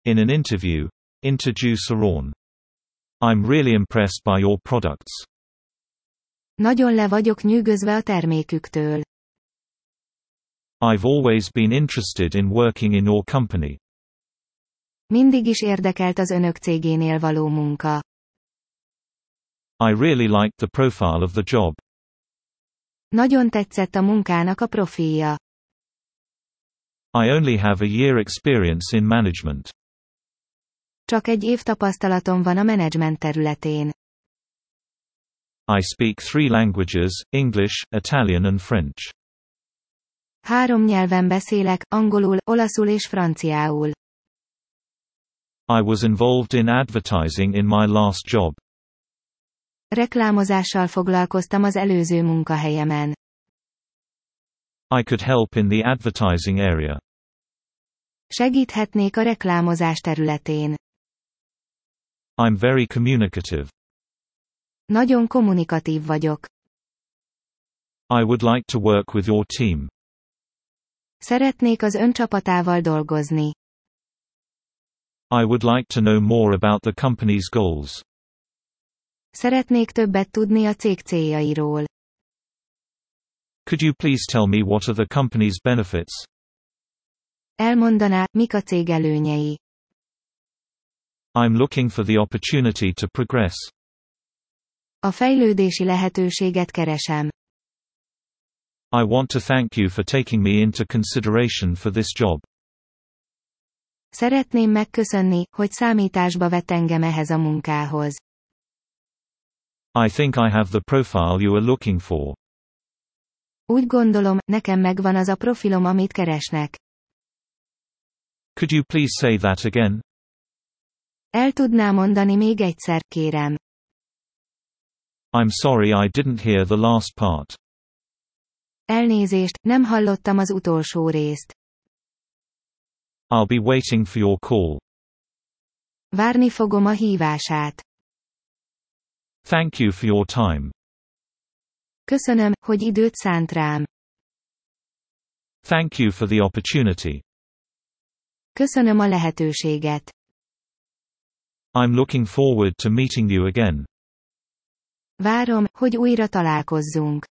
In an interview, interviewer on. I'm really impressed by your products. Nagyon le vagyok nyűgözve a terméküktől. I've always been interested in working in your company. Mindig is érdekelt az önök cégénél való munka. I really liked the profile of the job. Nagyon tetszett a munkának a profilja. I only have a year experience in management. Csak egy év tapasztalatom van a menedzsment területén. I speak 3 languages, English, Italian and French. 3 nyelven beszélek, angolul, olaszul és franciául. I was involved in advertising in my last job. Reklámozással foglalkoztam az előző munkahelyemen. I could help in the advertising area. Segíthetnék a reklámozás területén. I'm very communicative. Nagyon kommunikatív vagyok. I would like to work with your team. Szeretnék az ön csapatával dolgozni. I would like to know more about the company's goals. Szeretnék többet tudni a cég céljairól. Could you please tell me what are the company's benefits? Elmondaná, mik a cég előnyei. I'm looking for the opportunity to progress. A fejlődési lehetőséget keresem. I want to thank you for taking me into consideration for this job. Szeretném megköszönni, hogy számításba vett engem ehhez a munkához. I think I have the profile you are looking for. Úgy gondolom, nekem megvan az a profilom, amit keresnek. Could you please say that again? El tudná mondani még egyszer, kérem. I'm sorry I didn't hear the last part. Elnézést, nem hallottam az utolsó részt. I'll be waiting for your call. Várni fogom a hívását. Thank you for your time. Köszönöm, hogy időt szánt rám. Thank you for the opportunity. Köszönöm a lehetőséget. I'm looking forward to meeting you again. Várom, hogy újra találkozzunk.